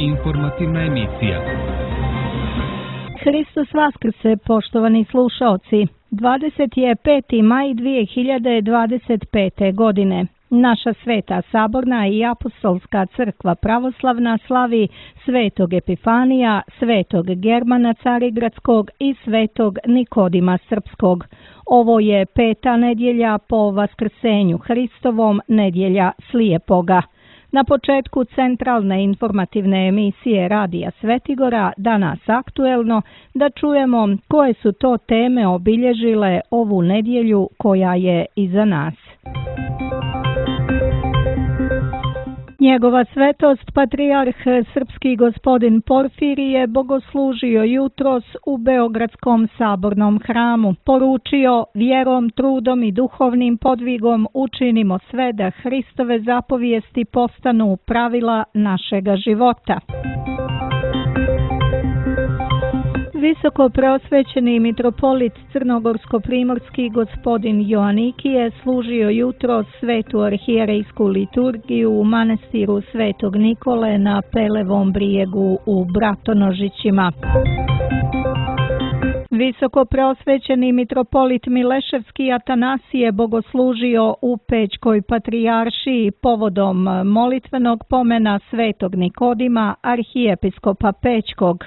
Informativna emisija. Hristos Vaskrse, poštovani slušaoci. 25. maj 2025. godine. Naša Sveta Saborna i Apostolska crkva pravoslavna slavi Svetog Epifanija, Svetog Germana Carigradskog i Svetog Nikodima Srpskog. Ovo je 5. nedjelja po Vaskrsenju Hristovom, nedjelja Slijepoga. Na početku centralne informativne emisije Radija Svetigora, danas aktuelno, da čujemo koje su to teme obilježile ovu nedjelju koja je iza nas. Njegova svetost, patrijarh srpski gospodin Porfirije, bogoslužio jutros u Beogradskom sabornom hramu. Poručio: vjerom, trudom i duhovnim podvigom učinimo sve da Hristove zapovijesti postanu pravila našega života. Visoko preosvećeni mitropolit crnogorsko-primorski gospodin Joanikije služio jutro svetu arhijerejsku liturgiju u manastiru Svetog Nikole na Pelevom brijegu u Bratonožićima. Visoko preosvećeni mitropolit Mileševski Atanasije bogoslužio u Pećkoj patrijaršiji povodom molitvenog pomena Svetog Nikodima, arhijepiskopa Pećkog.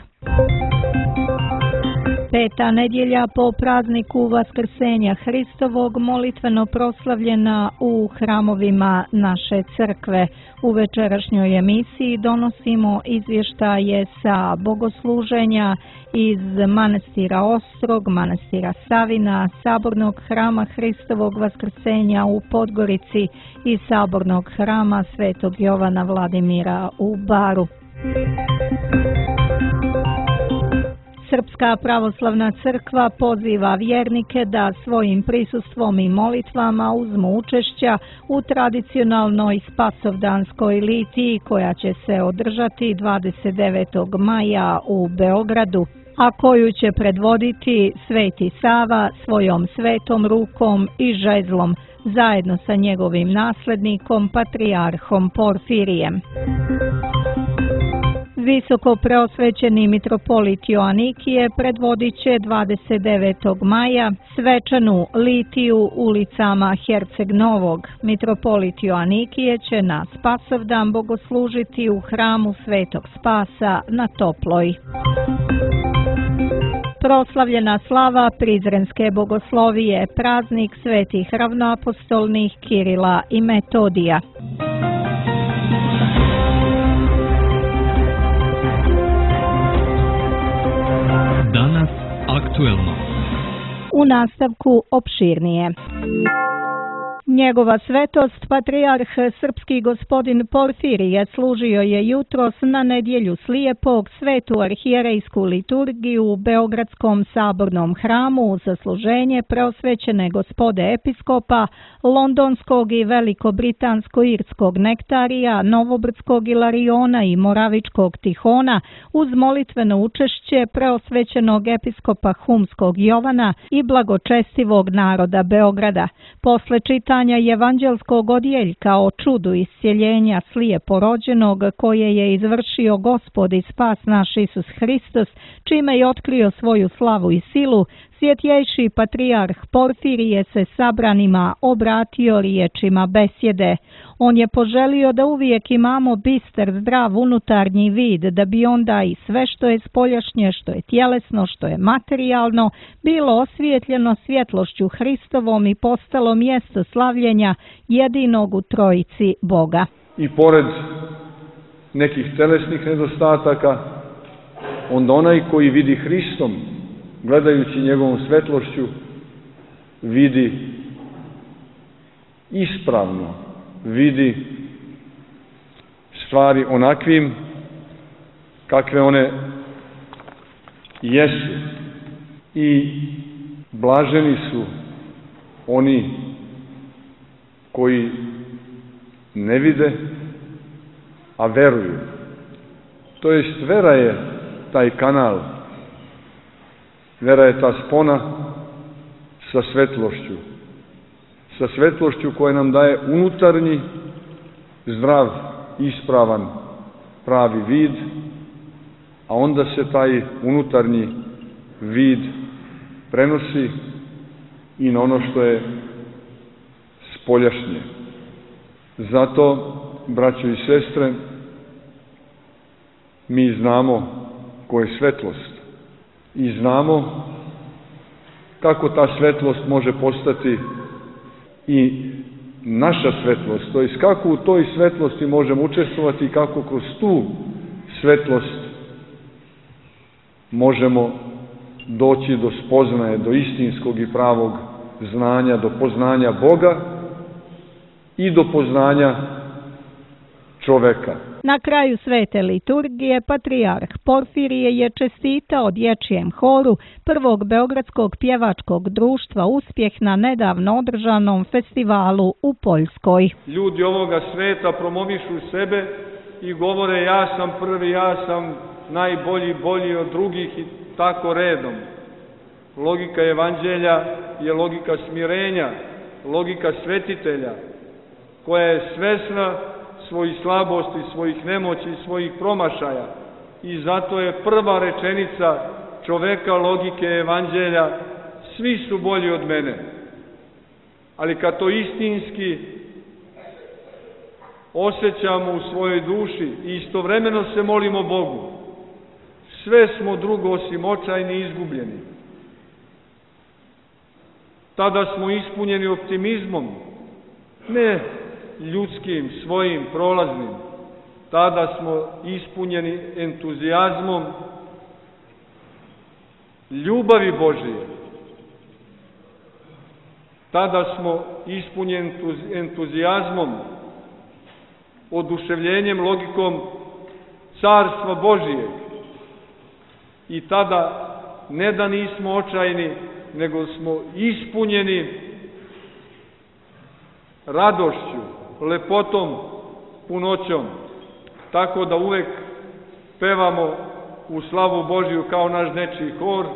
5. nedjelja po prazniku Vaskrsenja Hristovog molitveno proslavljena u hramovima naše crkve. U večerašnjoj emisiji donosimo izvještaje sa bogosluženja iz manastira Ostrog, manastira Savina, sabornog hrama Hristovog Vaskrsenja u Podgorici i sabornog hrama Svetog Jovana Vladimira u Baru. Srpska pravoslavna crkva poziva vjernike da svojim prisustvom i molitvama uzmu učešća u tradicionalnoj spasovdanskoj litiji koja će se održati 29. maja u Beogradu, a koju će predvoditi Sveti Sava svojom svetom rukom i žezlom, zajedno sa njegovim naslednikom, patrijarhom Porfirijem. Visoko preosvećeni mitropolit Joanikije predvodit će 29. maja svečanu litiju ulicama Herceg Novog. Mitropolit Joanikije će na Spasovdan bogoslužiti u hramu Svetog Spasa na Toploj. Proslavljena slava Prizrenske bogoslovije, praznik svetih ravnoapostolnih Kirila i Metodija. Danas aktuelno. U nastavku opširnije. Njegova svetost, patrijarh srpski gospodin Porfirije, služio je jutros na nedjelju Slijepog svetu arhijerejsku liturgiju u Beogradskom sabornom hramu za služenje preosvećene gospode episkopa, londonskog i veliko-britansko-irskog nektarija, novobrdskog Ilariona i moravičkog Tihona, uz molitveno učešće preosvećenog episkopa humskog Jovana i blagočestivog naroda Beograda. Posle čitanja evanđelskog odjeljka o čudu iscjeljenja slijepo rođenog koje je izvršio Gospod i spas naš Isus Hristos, čime je otkrio svoju slavu i silu, svjetjejši patrijarh Porfirije se sabranima obratio riječima besjede. On je poželio da uvijek imamo bister, zdrav unutarnji vid, da bi onda i sve što je spoljašnje, što je tjelesno, što je materijalno, bilo osvijetljeno svjetlošću Hristovom i postalo mjesto slavljenja jedinog u trojici Boga. I pored nekih telesnih nedostataka, onda onaj koji vidi Hristom, gledajući njegovom svetlošću, vidi ispravno, vidi stvari onakvim kakve one jesu. I blaženi su oni koji ne vide, a veruju. To jest, vera je taj kanal, vera je ta spona sa svetlošću koja nam daje unutarnji, zdrav, ispravan, pravi vid a onda se taj unutarnji vid prenosi i na ono što je spoljašnje. Zato, braćo i sestre, mi znamo ko je svetlost i znamo kako ta svetlost može postati i naša svetlost, to jest kako u toj svetlosti možemo učestvovati i kako kroz tu svetlost možemo doći do spoznaje, do istinskog i pravog znanja, do poznanja Boga i do poznanja čoveka. Na kraju svete liturgije patrijarh Porfirije je čestitao dječjem horu Prvog beogradskog pjevačkog društva uspjeh na nedavno održanom festivalu u Poljskoj. Ljudi ovoga sveta promovišu sebe i govore ja sam prvi, ja sam najbolji, bolji od drugih i tako redom. Logika evanđelja je logika smirenja, logika svetitelja koja je svesna svojih slabosti, svojih nemoći, svojih promašaja i zato je prva rečenica čoveka logike evanđelja svi su bolji od mene. Ali kad to istinski osjećamo u svojoj duši i istovremeno se molimo Bogu, sve smo drugo osim očajni i izgubljeni. Tada smo ispunjeni optimizmom, ne ljudskim, svojim, prolaznim. Tada smo ispunjeni entuzijazmom ljubavi Božije. Tada smo ispunjeni entuzijazmom, oduševljenjem, logikom Carstva Božijeg. I tada ne da nismo očajni, nego smo ispunjeni radošću, lepotom, punoćom, tako da uvek pevamo u slavu Božiju kao naš dečiji hor,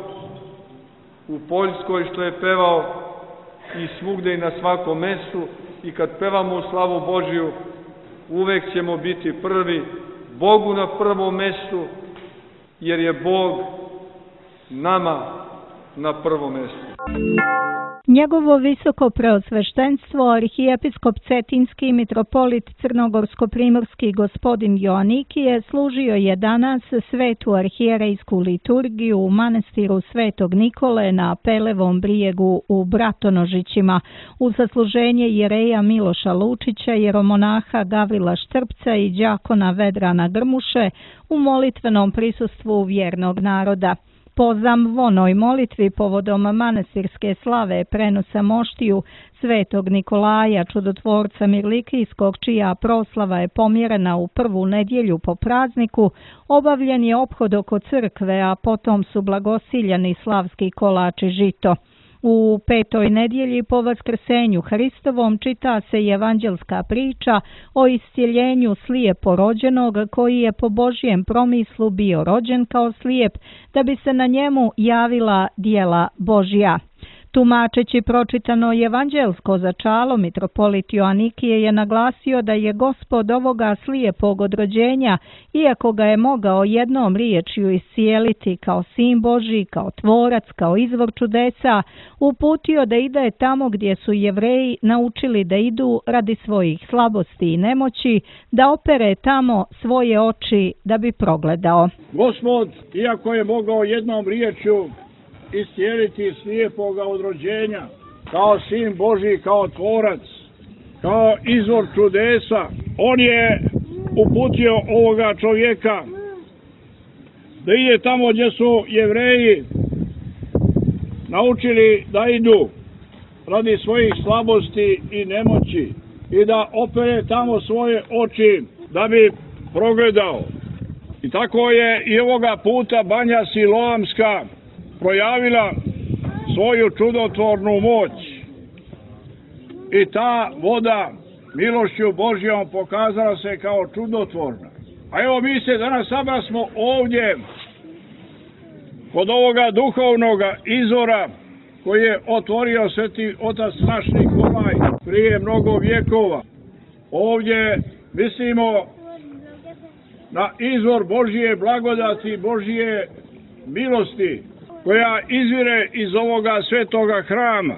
u Poljskoj što je pevao i svugde i na svakom mestu, i kad pevamo u slavu Božiju uvek ćemo biti prvi, Bogu na prvom mestu, jer je Bog nama na prvom mestu. Njegovo visoko preosveštenstvo, arhijepiskop Cetinski mitropolit Crnogorsko-primorski gospodin Joanikije služio je danas svetu arhijerejsku liturgiju u manastiru Svetog Nikole na Pelevom brijegu u Bratonožićima uz zasluženje jereja Miloša Lučića, jeromonaha Gavrila Štrpca i đakona Vedrana Grmuše u molitvenom prisustvu vjernog naroda. Po zamvonoj molitvi povodom manastirske slave prenosa moštiju Svetog Nikolaja, čudotvorca Mirlikijskog, čija proslava je pomjerena u prvu nedjelju po prazniku, obavljen je ophod oko crkve, a potom su blagosiljani slavski kolač i žito. U petoj nedjelji po Vaskrsenju Hristovom čita se evanđelska priča o iscjeljenju slijepo rođenog koji je po Božjem promislu bio rođen kao slijep da bi se na njemu javila djela Božja. Tumačeći pročitano evanđelsko začalo, mitropolit Joanikije je naglasio da je Gospod ovoga slijepog od rođenja, iako ga je mogao jednom riječju iscijeliti kao sin Božji, kao tvorac, kao izvor čudesa, uputio da ide tamo gdje su Jevreji naučili da idu radi svojih slabosti i nemoći, da opere tamo svoje oči da bi progledao. Gospod, iako je mogao jednom riječju iscijeliti slijepoga od rođenja, kao sin Božji, kao tvorac, kao izvor čudesa, on je uputio ovoga čovjeka da ide tamo gdje su Jevreji naučili da idu radi svojih slabosti i nemoći i da opere tamo svoje oči da bi progledao. I tako je i ovoga puta Banja Siloamska projavila svoju čudotvornu moć i ta voda milošću Božjom pokazala se kao čudotvorna. A evo mi se danas sabrasmo ovdje kod ovoga duhovnoga izvora koji je otvorio sveti otac naš Nikolaj prije mnogo vjekova. Ovdje mislimo na izvor Božije blagodati, Božije milosti, koja izvire iz ovoga svetoga hrama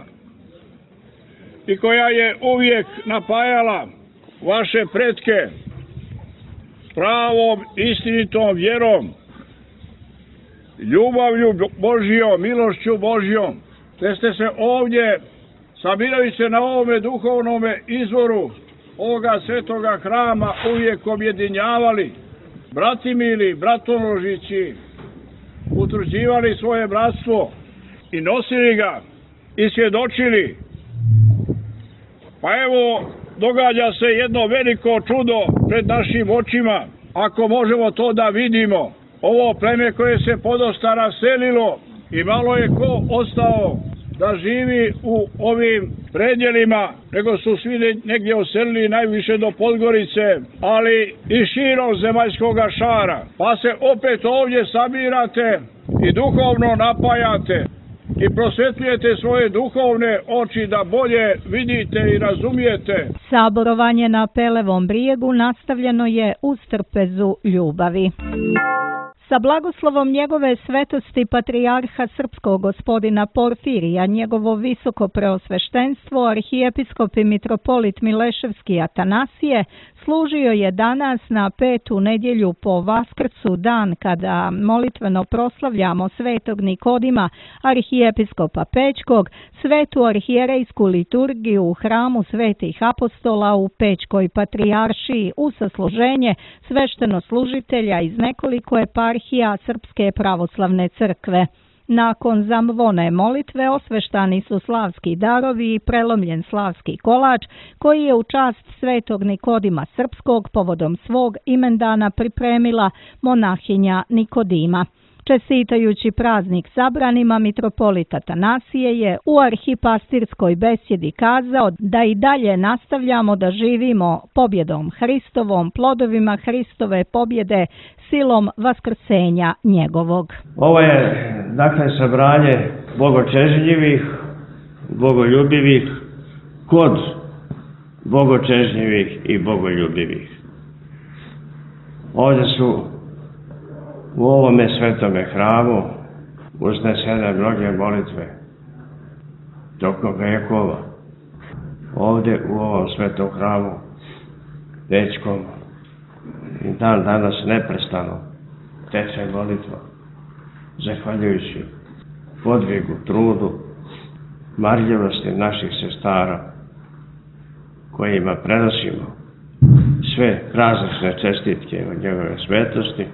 i koja je uvijek napajala vaše pretke pravom, istinitom vjerom, ljubavlju Božjom, milošću Božjom, te ste se ovdje, sabirajući se na ovome duhovnome izvoru ovoga svetoga hrama, uvijek objedinjavali, bratimili, bratonožići, utvrđivali svoje bratstvo i nosili ga i svjedočili. Pa evo, događa se jedno veliko čudo pred našim očima, ako možemo to da vidimo. Ovo pleme koje se podosta raselilo i malo je ko ostao da živi u ovim predjelima, nego su svi negdje oselili, najviše do Podgorice, ali i širom zemaljskoga šara. Pa se opet ovdje sabirate i duhovno napajate i prosvetljujete svoje duhovne oči da bolje vidite i razumijete. Saborovanje na Pelevom brijegu nastavljeno je uz trpezu ljubavi. Sa blagoslovom njegove svetosti patrijarha srpskog gospodina Porfirija, njegovo visoko preosveštenstvo, arhijepiskop i mitropolit Mileševski Atanasije, služio je danas na 5. nedjelju po Vaskrcu, dan kada molitveno proslavljamo svetog Nikodima, arhijepiskopa Pećkog, svetu arhijerejsku liturgiju u hramu svetih apostola u Pećkoj patrijaršiji, u sasluženje sveštenoslужitelja iz nekoliko eparhija Srpske pravoslavne crkve. Nakon zamvone molitve osveštani su slavski darovi i prelomljen slavski kolač koji je u čast svetog Nikodima Srpskog povodom svog imendana pripremila monahinja Nikodima. Čestitajući praznik sabranima, mitropolit Atanasije je u arhipastirskoj besjedi kazao da i dalje nastavljamo da živimo pobjedom Hristovom, plodovima Hristove pobjede, silom vaskrsenja njegovog. Ovo je, dakle, sabranje bogočežnjivih, bogoljubivih, kod bogočežnjivih i bogoljubivih. Ovdje su u ovome svetome hramu uznesene mnoge molitve tokom vekova. Ovdje u ovom svetom hramu Pećkom i dan danas neprestano teče molitva, zahvaljujući podvigu, trudu, marljivosti naših sestara, kojima prenosimo sve praznične čestitke od njegove svetosti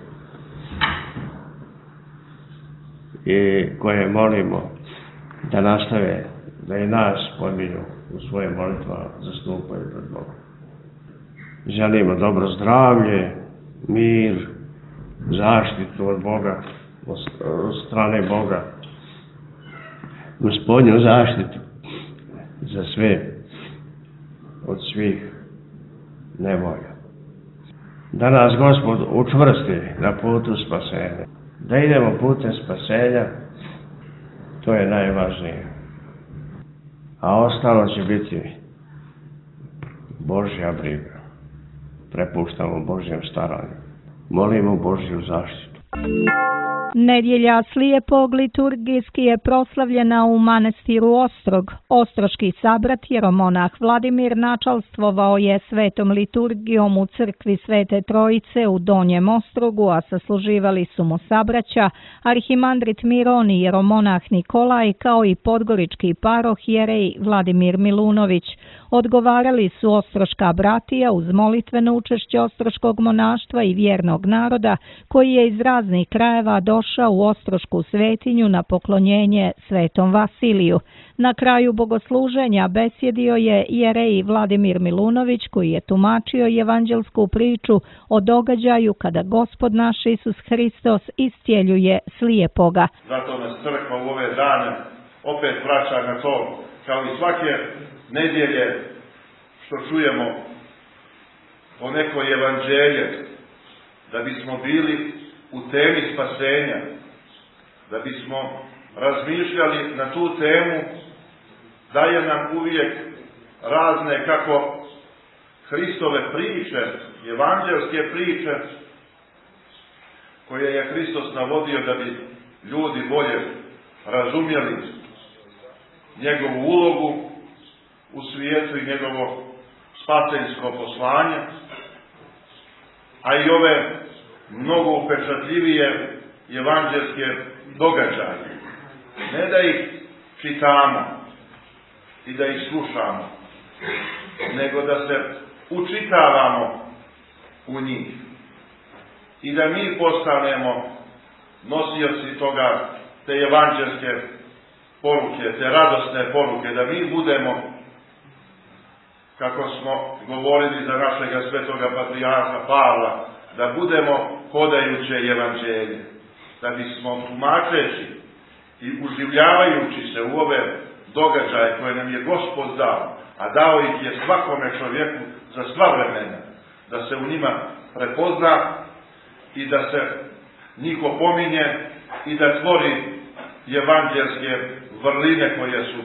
i koje molimo da nastave da i nas pominju u svoje molitvama, zastupaju pred Bogom. Želimo dobro zdravlje, mir, zaštitu od Boga, od strane Boga, Gospodnju zaštitu za sve, od svih nevolja. Da nas Gospod učvrsti na putu spasenja, da idemo putem spasenja, to je najvažnije. A ostalo će biti Božja briga. Prepuštamo Božjem staranju. Molimo Božju zaštitu. Nedjelja slijepog liturgijski je proslavljena u manastiru Ostrog. Ostroški sabrat jeromonah Vladimir načalstvovao je svetom liturgijom u crkvi Svete Trojice u Donjem Ostrogu, a sasluživali su mu sabraća arhimandrit Miron i jeromonah Nikolaj, kao i podgorički paroh jerej Vladimir Milunović. Odgovarali su ostroška bratija uz molitveno učešće ostroškog monaštva i vjernog naroda koji je iz raznih krajeva došao u ostrošku svetinju na poklonjenje svetom Vasiliju. Na kraju bogosluženja besjedio je jerej Vladimir Milunović koji je tumačio evanđelsku priču o događaju kada Gospod naš Isus Hristos istjeljuje slijepoga. Zato nas crkva u ove dane opet vraća na to, kao i svake nedjelje što čujemo o nekoj evanđelje, da bismo bili u temi spasenja, da bismo razmišljali na tu temu, daje nam uvijek razne kako Hristove priče, evanđelske priče, koje je Hristos navodio da bi ljudi bolje razumjeli njegovu ulogu u svijetu i njegovo spaseljsko poslanje, a i ove mnogo upečatljivije evanđelske događaje. Ne da ih čitamo i da ih slušamo, nego da se učitavamo u njih i da mi postanemo nosioci toga, te evanđelske poruke, te radosne poruke, da mi budemo, kako smo govorili za našega svetoga patrijarha Pavla, da budemo hodajuće evanđelje, da bismo tumačeći i uživljavajući se u ove događaje koje nam je Gospod dao, a dao ih je svakome čovjeku za sva vremena, da se u njima prepozna i da se njih opominje i da tvori evanđelske vrline koje su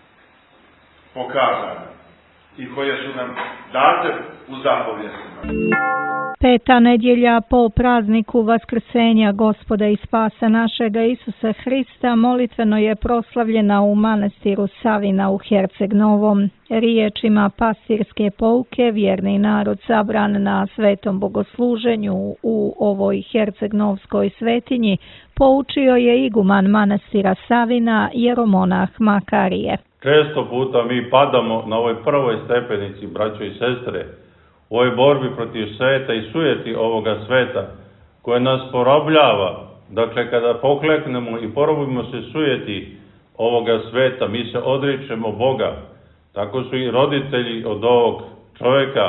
pokazane i koje su nam date u zapovjestima. Peta nedjelja po prazniku Vaskrsenja Gospoda i Spasa našega Isusa Hrista molitveno je proslavljena u manastiru Savina u Herceg Novom. Riječima pastirske pouke vjerni narod sabran na svetom bogosluženju u ovoj Herceg-Novskoj svetinji poučio je iguman manastira Savina jeromonah Makarije. Često puta mi padamo na ovoj prvoj stepenici, braćo i sestre, u ovoj borbi protiv sveta i sujeti ovoga sveta, koje nas porobljava. Dakle, kada pokleknemo i porobimo se sujeti ovoga sveta, mi se odričemo Boga. Tako su i roditelji od ovog čovjeka,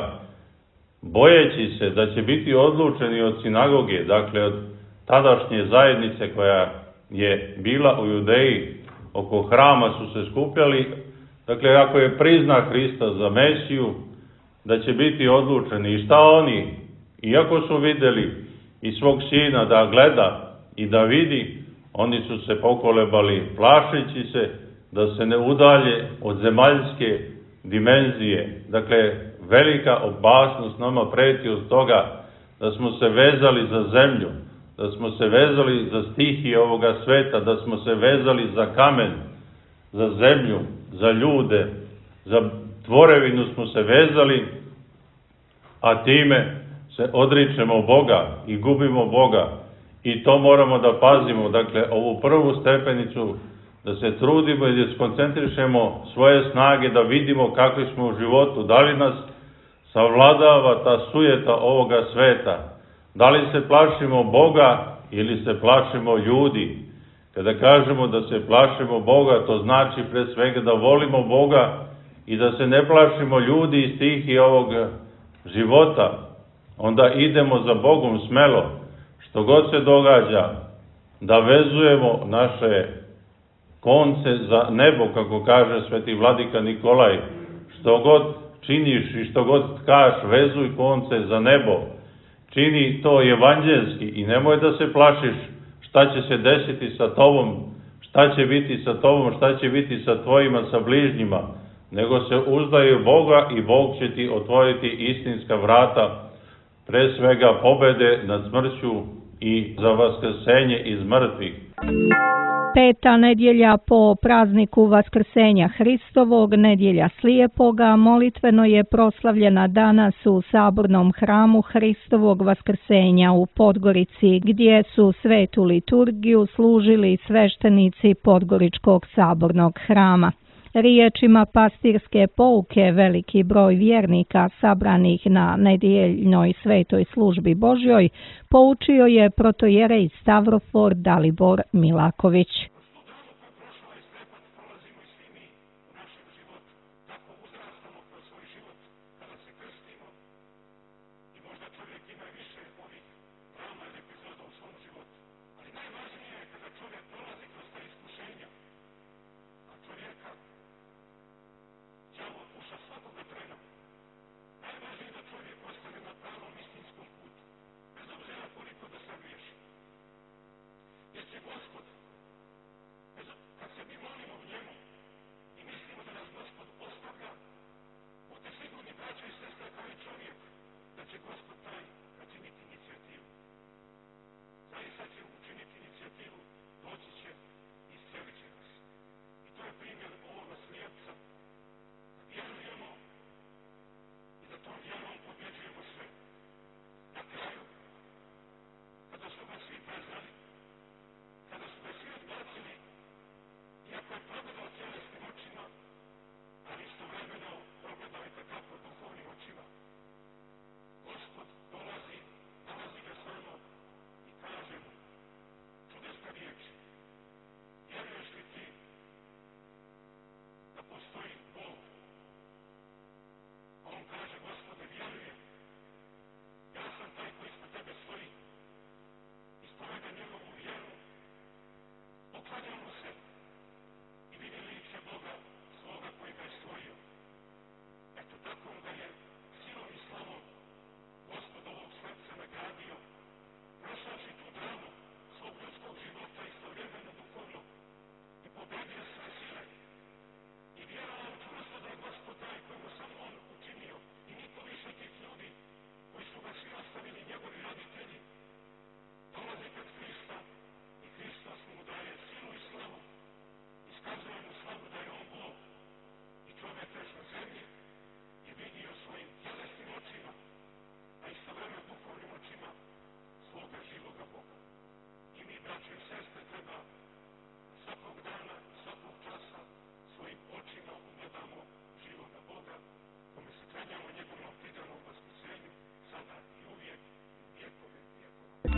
bojeći se da će biti odlučeni od sinagoge, dakle od tadašnje zajednice koja je bila u Judeji, oko hrama su se skupljali, dakle ako je prizna Hrista za Mesiju, da će biti odlučeni. I šta oni, iako su vidjeli i svog sina da gleda i da vidi, oni su se pokolebali plašeći se da se ne udalje od zemaljske dimenzije. Dakle, velika opasnost nama preti od toga da smo se vezali za zemlju, da smo se vezali za stihije ovoga sveta, da smo se vezali za kamen, za zemlju, za ljude, za tvorevinu smo se vezali, a time se odričemo Boga i gubimo Boga. I to moramo da pazimo, dakle, ovu prvu stepenicu, da se trudimo i da skoncentrišemo svoje snage, da vidimo kakvi smo u životu, da li nas savladava ta sujeta ovoga sveta, da li se plašimo Boga ili se plašimo ljudi. Kada kažemo da se plašimo Boga, to znači pre svega da volimo Boga i da se ne plašimo ljudi i stihije ovog života. Onda idemo za Bogom smelo, što god se događa, da vezujemo naše konce za nebo, kako kaže sveti vladika Nikolaj. Što god činiš i što god tkaš, vezuj konce za nebo. Čini to evanđelski i nemoj da se plašiš šta će se desiti sa tobom, šta će biti sa tobom, šta će biti sa tvojima, sa bližnjima, nego se uzdaj u Boga i Bog će ti otvoriti istinska vrata, pre svega pobede nad smrću i za vaskrsenje iz mrtvih. Peta nedjelja po prazniku Vaskrsenja Hristovog, nedjelja Slijepoga, molitveno je proslavljena danas u sabornom hramu Hristovog Vaskrsenja u Podgorici, gdje su svetu liturgiju služili sveštenici Podgoričkog sabornog hrama. Riječima pastirske pouke veliki broj vjernika sabranih na nedjeljnoj svetoj službi Božjoj poučio je protojerej Stavrofor Dalibor Milaković.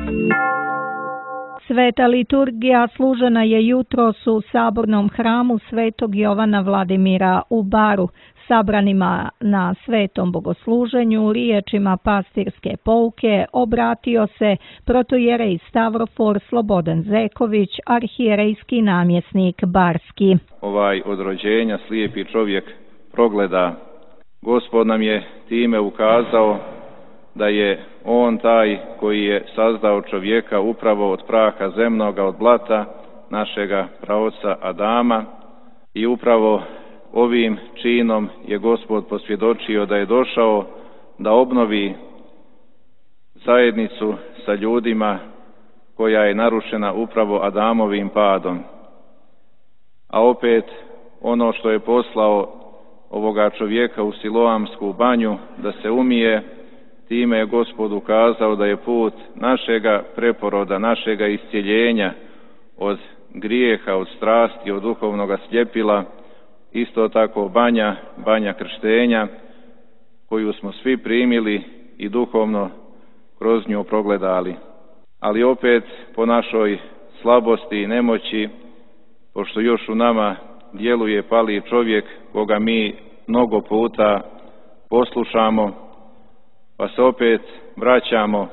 Sveta liturgija služena je jutros u Sabornom hramu Svetog Jovana Vladimira u Baru. Sabranima na svetom bogosluženju riječima pastirske pouke obratio se protojerej Stavrofor Slobodan Zeković, arhijerejski namjesnik Barski. Ovaj od rođenja slijepi čovjek progleda. Gospod nam je time ukazao da je on taj koji je sazdao čovjeka upravo od praha zemnoga, od blata našega praoca Adama, i upravo ovim činom je Gospod posvjedočio da je došao da obnovi zajednicu sa ljudima koja je narušena upravo Adamovim padom. A opet ono što je poslao ovoga čovjeka u Siloamsku banju da se umije, time je Gospod ukazao da je put našega preporoda, našega iscjeljenja od grijeha, od strasti, od duhovnoga sljepila, isto tako banja krštenja koju smo svi primili i duhovno kroz nju progledali. Ali opet po našoj slabosti i nemoći, pošto još u nama djeluje pali čovjek koga mi mnogo puta poslušamo, pa se opet vraćamo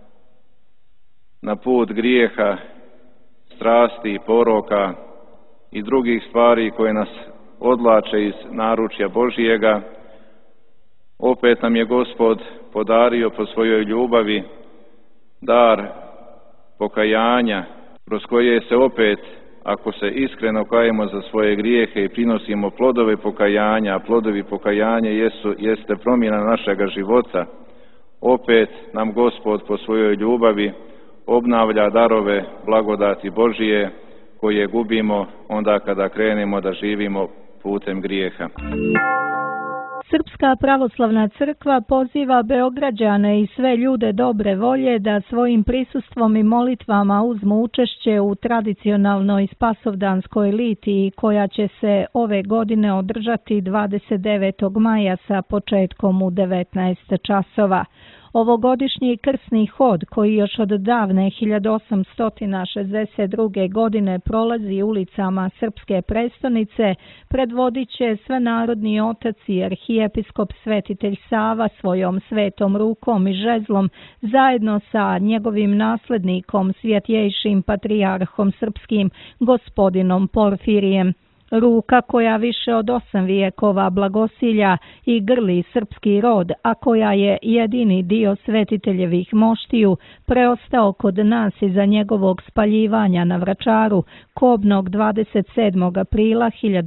na put grijeha, strasti, poroka i drugih stvari koje nas odlače iz naručja Božijega. Opet nam je Gospod podario po svojoj ljubavi dar pokajanja, kroz koje se opet, ako se iskreno kajemo za svoje grijehe i prinosimo plodove pokajanja, a plodovi pokajanja jeste promjena našega života, opet nam Gospod po svojoj ljubavi obnavlja darove blagodati Božije koje gubimo onda kada krenemo da živimo putem grijeha. Srpska pravoslavna crkva poziva Beograđane i sve ljude dobre volje da svojim prisustvom i molitvama uzmu učešće u tradicionalnoj spasovdanskoj litiji koja će se ove godine održati 29. maja sa početkom u 19 časova. Ovogodišnji krsni hod, koji još od davne 1862. godine prolazi ulicama srpske prestonice, predvodit će svenarodni otac i arhijepiskop svetitelj Sava svojom svetom rukom i žezlom, zajedno sa njegovim naslednikom, svjetjejšim patrijarhom srpskim, gospodinom Porfirijem. Ruka koja više od 8 vijekova blagosilja i grli srpski rod, a koja je jedini dio svetiteljevih moštiju preostao kod nas iza njegovog spaljivanja na Vračaru kobnog 27. aprila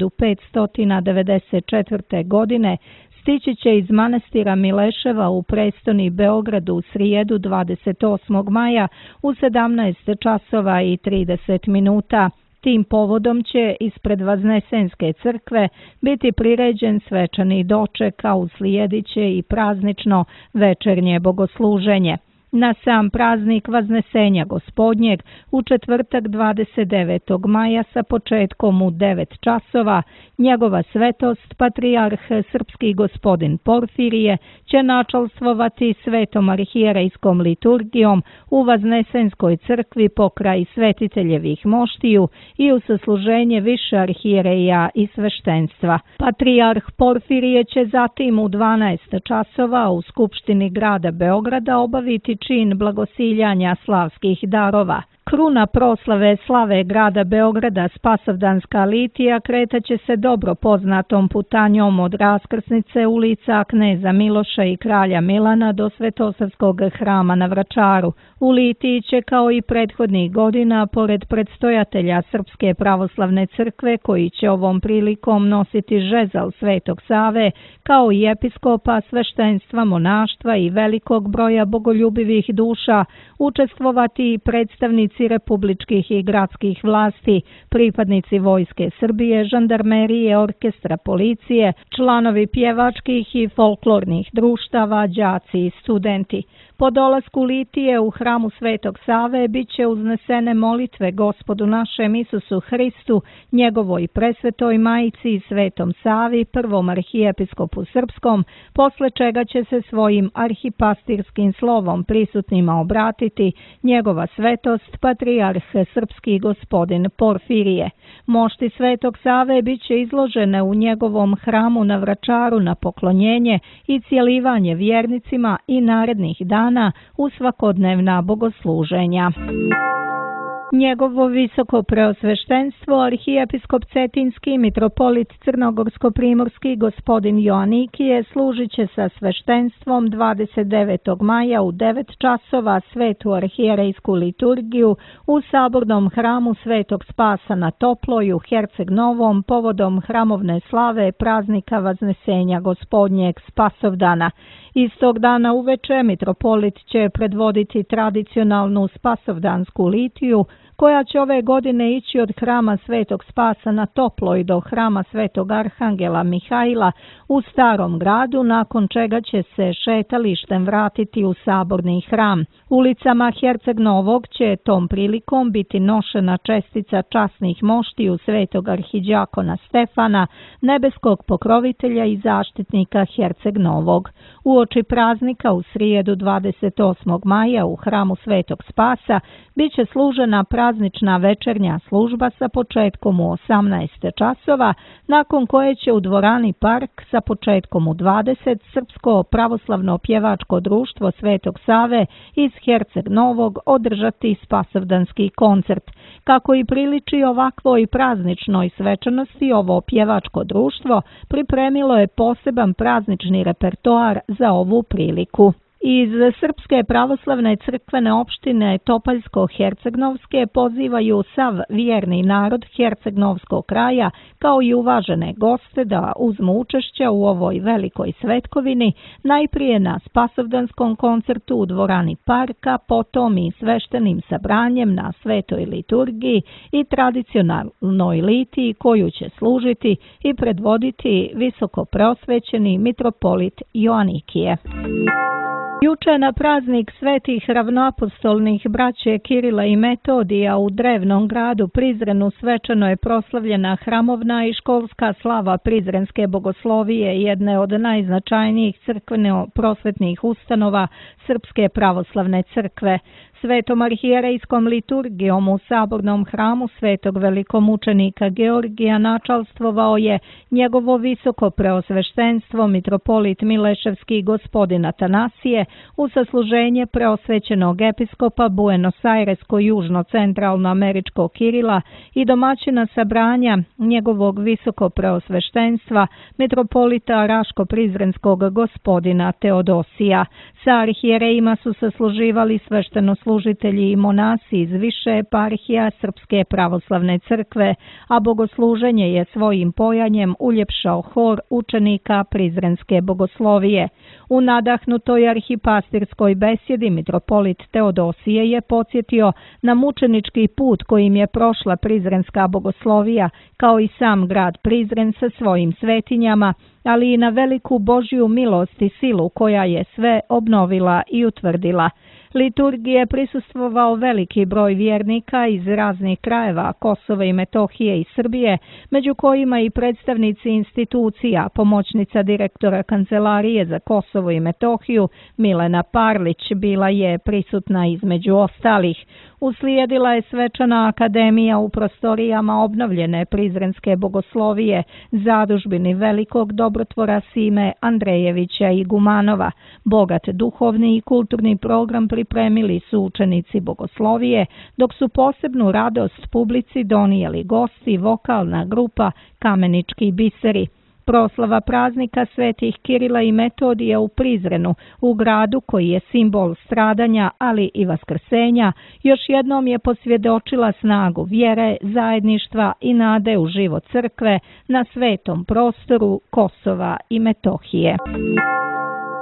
1594. godine, stići će iz manastira Mileševa u prestoni Beogradu u srijedu 28. maja u 17 časova i 30 minuta. Tim povodom će ispred Vaznesenske crkve biti priređen svečani doček, a uslijedit će i praznično večernje bogosluženje. Na sam praznik Vaznesenja Gospodnjeg u četvrtak 29. maja sa početkom u 9 časova njegova svetost, patrijarh srpski gospodin Porfirije, će načalstvovati svetom arhijerejskom liturgijom u Vaznesenskoj crkvi pokraj svetiteljevih moštiju i u sasluženje više arhijereja i sveštenstva. Patrijarh Porfirije će zatim u 12 časova u Skupštini grada Beograda obaviti čin blagosiljanja slavskih darova. Kruna proslave slave grada Beograda Spasovdanska litija kretaće se dobro poznatom putanjom od raskrsnice ulica Kneza Miloša i kralja Milana do Svetosavskog hrama na Vračaru. U litiji će kao i prethodnih godina, pored predstojatelja Srpske pravoslavne crkve koji će ovom prilikom nositi žezal Svetog Save, kao i episkopa, sveštenstva, monaštva i velikog broja bogoljubivih duša, učestvovati i predstavnici službenici republičkih i gradskih vlasti, pripadnici Vojske Srbije, žandarmerije, orkestra, policije, članovi pjevačkih i folklornih društava, đaci i studenti. Po dolasku litije u hramu Svetog Save bit će uznesene molitve Gospodu našem Isusu Hristu, njegovoj presvetoj majici i Svetom Savi, prvom arhijepiskopu srpskom, posle čega će se svojim arhipastirskim slovom prisutnima obratiti njegova svetost, patrijarh srpski gospodin Porfirije. Mošti Svetog Save bit će izložene u njegovom hramu na Vračaru na poklonjenje i cjelivanje vjernicima i narednih dana u svakodnevna bogosluženja. Njegovo visoko preosveštenstvo, arhijepiskop Cetinski, mitropolit Crnogorsko-primorski gospodin Joanikije, služit će sa sveštenstvom 29. maja u 9 časova svetu arhijerejsku liturgiju u sabornom hramu Svetog Spasa na Toploj u Herceg Novom povodom hramovne slave praznika Vaznesenja Gospodnjeg Spasovdana. Istog dana uveče mitropolit će predvoditi tradicionalnu spasovdansku litiju, koja će ove godine ići od hrama Svetog Spasa na Toploj do hrama Svetog Arhangela Mihajla u Starom gradu, nakon čega će se šetalištem vratiti u saborni hram. Ulicama Herceg Novog će tom prilikom biti nošena čestica časnih moštiju Svetog arhidjakona Stefana, nebeskog pokrovitelja i zaštitnika Herceg Novog. Uoči praznika u srijedu 28. maja u hramu Svetog Spasa bit će služena praznična večernja služba sa početkom u 18 časova, nakon koje će u dvorani Park sa početkom u 20 Srpsko pravoslavno pjevačko društvo Svetog Save iz Herceg Novog održati spasovdanski koncert. Kako i priliči ovakvoj prazničnoj svečanosti, ovo pjevačko društvo pripremilo je poseban praznični repertoar za ovu priliku. Iz Srpske pravoslavne crkvene opštine Topaljsko-Hercegnovske pozivaju sav vjerni narod Hercegnovskog kraja kao i uvažene goste da uzmu učešće u ovoj velikoj svetkovini, najprije na spasovdanskom koncertu u dvorani Parka, potom i sveštenim sabranjem na svetoj liturgiji i tradicionalnoj litiji koju će služiti i predvoditi visoko preosvećeni mitropolit Joanikije. Juče na praznik svetih ravnoapostolnih braće Kirila i Metodija u drevnom gradu Prizrenu svečano je proslavljena hramovna i školska slava Prizrenske bogoslovije, jedne od najznačajnijih crkveno-prosvetnih ustanova Srpske pravoslavne crkve. Svetom arhijerejskom liturgijom u sabornom hramu Svetog velikomučenika Georgija načalstvovao je njegovo visoko preosveštenstvo mitropolit Mileševski gospodin Atanasije u sasluženje preosvećenog episkopa Buenos Airesko-južno-centralno-američkog Kirila i domaćina sabranja njegovog visoko preosveštenstva mitropolita Raško-Prizrenskog gospodina Teodosija. Sa arhijerejima su sasluživali sveštenoslужitelji i monasi iz više eparhija Srpske pravoslavne crkve, a bogosluženje je svojim pojanjem uljepšao hor učenika Prizrenske bogoslovije. U nadahnutoj arhipastirskoj besjedi mitropolit Teodosije je podsjetio na mučenički put kojim je prošla Prizrenska bogoslovija, kao i sam grad Prizren sa svojim svetinjama, ali i na veliku Božju milost i silu koja je sve obnovila i utvrdila. Liturgije prisustvovao veliki broj vjernika iz raznih krajeva Kosova i Metohije i Srbije, među kojima i predstavnici institucija, pomoćnica direktora Kancelarije za Kosovo i Metohiju Milena Parlić bila je prisutna između ostalih. Uslijedila je svečana akademija u prostorijama obnovljene Prizrenske bogoslovije, zadužbini velikog dobrotvora Sime Andrejevića i Gumanova. Bogat duhovni i kulturni program pripremili su učenici bogoslovije, dok su posebnu radost publici donijeli gosti vokalna grupa Kamenički biseri. Proslava praznika svetih Kirila i Metodija u Prizrenu, u gradu koji je simbol stradanja, ali i vaskrsenja, još jednom je posvjedočila snagu vjere, zajedništva i nade u život crkve na svetom prostoru Kosova i Metohije.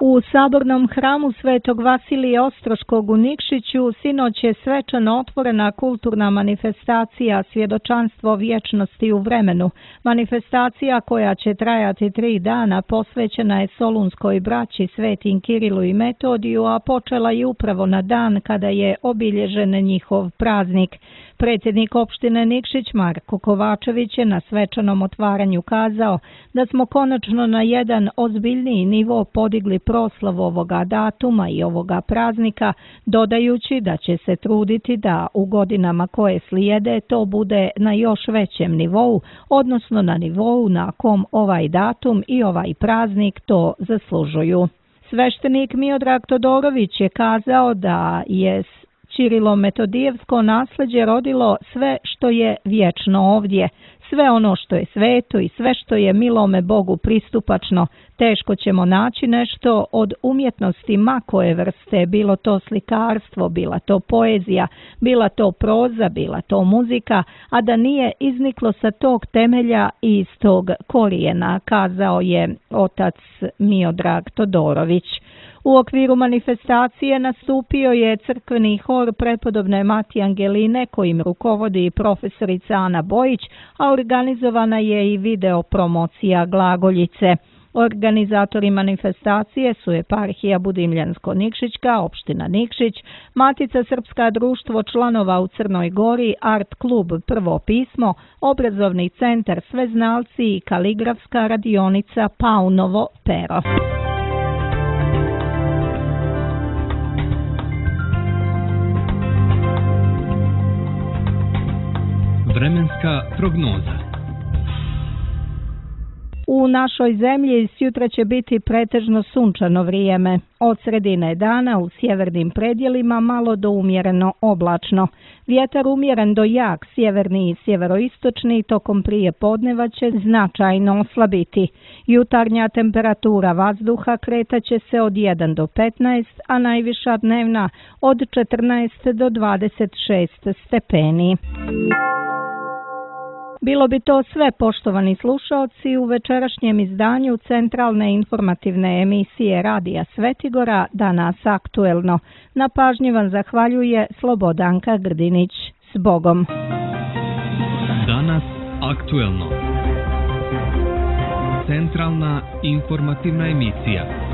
U Sabornom hramu Svetog Vasilija Ostroškog u Nikšiću sinoć je svečano otvorena kulturna manifestacija Svjedočanstvo vječnosti u vremenu. Manifestacija koja će trajati 3 dana posvećena je solunskoj braći Svetim Kirilu i Metodiju, a počela je upravo na dan kada je obilježen njihov praznik. Predsjednik opštine Nikšić Marko Kovačević je na svečanom otvaranju kazao da smo konačno na jedan ozbiljniji nivo podigli proslavu ovoga datuma i ovoga praznika, dodajući da će se truditi da u godinama koje slijede to bude na još većem nivou, odnosno na nivou na kom ovaj datum i ovaj praznik to zaslužuju. Sveštenik Miodrag Todorović je kazao da je Čirilo-metodijevsko nasljeđe rodilo sve što je vječno ovdje, sve ono što je sveto i sve što je milome Bogu pristupačno. Teško ćemo naći nešto od umjetnosti ma koje vrste, bilo to slikarstvo, bila to poezija, bila to proza, bila to muzika, a da nije izniklo sa tog temelja i iz tog korijena, kazao je otac Miodrag Todorović. U okviru manifestacije nastupio je crkveni hor prepodobne Mati Angeline kojim rukovodi profesorica Ana Bojić, a organizovana je i video promocija glagoljice. Organizatori manifestacije su eparhija Budimljansko-Nikšićka, opština Nikšić, Matica Srpska društvo članova u Crnoj Gori, Art klub Prvo pismo, obrazovni centar Sveznalci i kaligrafska radionica Paunovo pero. Vremenska prognoza. U našoj zemlji sjutra će biti pretežno sunčano vrijeme. Od sredine dana u sjevernim predjelima malo do umjereno oblačno. Vjetar umjeren do jak, sjeverni i sjeveroistočni tokom prije podneva će značajno oslabiti. Jutarnja temperatura vazduha kretaće se od 1 do 15, a najviša dnevna od 14 do 26 stepeni. Bilo bi to sve, poštovani slušaoci, u večerašnjem izdanju centralne informativne emisije Radija Svetigora Danas aktuelno. Na pažnji vam zahvaljuje Slobodanka Grdinić. S Bogom! Danas aktuelno. Centralna informativna emisija.